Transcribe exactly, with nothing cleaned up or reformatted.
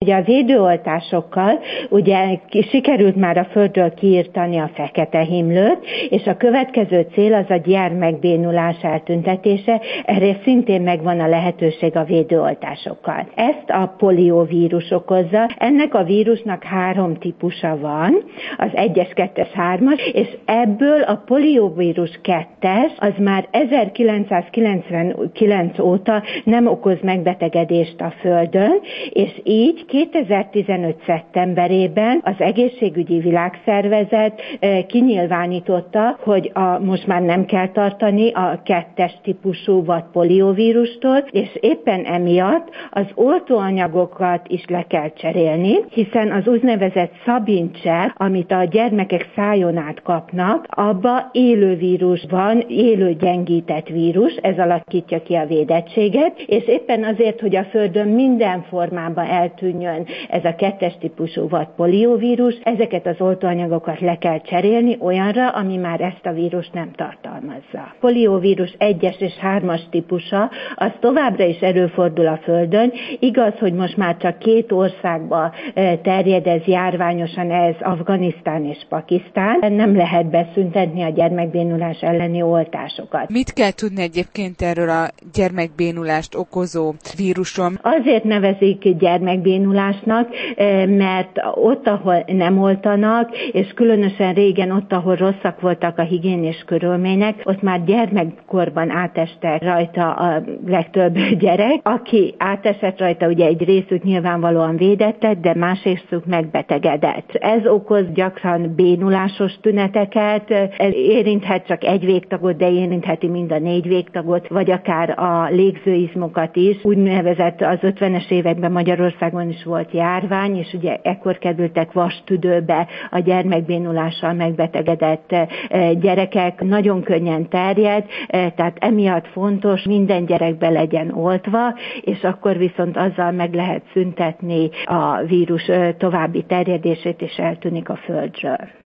Ugye a védőoltásokkal ugye sikerült már a Földről kiirtani a fekete himlőt, és a következő cél az a gyermekbénulás eltüntetése, erre szintén megvan a lehetőség a védőoltásokkal. Ezt a polióvírus okozza, ennek a vírusnak három típusa van, az egyes, kettes, hármas, és ebből a polióvírus kettes az már ezerkilencszázkilencvenkilenc óta nem okoz megbetegedést a Földön, és így kétezer-tizenöt szeptemberében az Egészségügyi Világszervezet kinyilvánította, hogy a, most már nem kell tartani a kettes típusú vad polióvírustól, és éppen emiatt az oltóanyagokat is le kell cserélni, hiszen az úgynevezett szabincse, amit a gyermekek szájon át kapnak, abba élő vírus van, élő gyengített vírus, ez alakítja ki a védettséget, és éppen azért, hogy a Földön minden formában eltűnjön ez a kettes típusú vad polióvírus, ezeket az oltóanyagokat le kell cserélni olyanra, ami már ezt a vírust nem tartalmazza. Polióvírus egyes és hármas típusa, az továbbra is előfordul a Földön. Igaz, hogy most már csak két országba terjed ez járványosan, ez Afganisztán és Pakisztán. Nem lehet beszüntetni a gyermekbénulás elleni oltásokat. Mit kell tudni egyébként erről a gyermekbénulást okozó víruson? Azért nevezik gyermekbénulásnak, mert ott, ahol nem oltanak, és különösen régen ott, ahol rosszak voltak a higiénés körülmények, ott már gyermekkorban átestek rajta a legtöbb gyerek. Aki átesett rajta, ugye egy részük nyilvánvalóan védettet, de más részük megbetegedett. Ez okoz gyakran bénulásos tüneteket, ez érinthet csak egy végtagot, de érintheti mind a négy végtagot, vagy akár a légzőizmokat is. Úgynevezett az ötvenes években Magyarországon is volt járvány, és ugye ekkor kerültek vastüdőbe a gyermekbénulással megbetegedett gyerekek. Nagyon könnyen terjed, tehát emiatt fontos, minden gyerekbe legyen oltva, és akkor viszont azzal meg lehet szüntetni a vírus további terjedését, és eltűnik a Földről.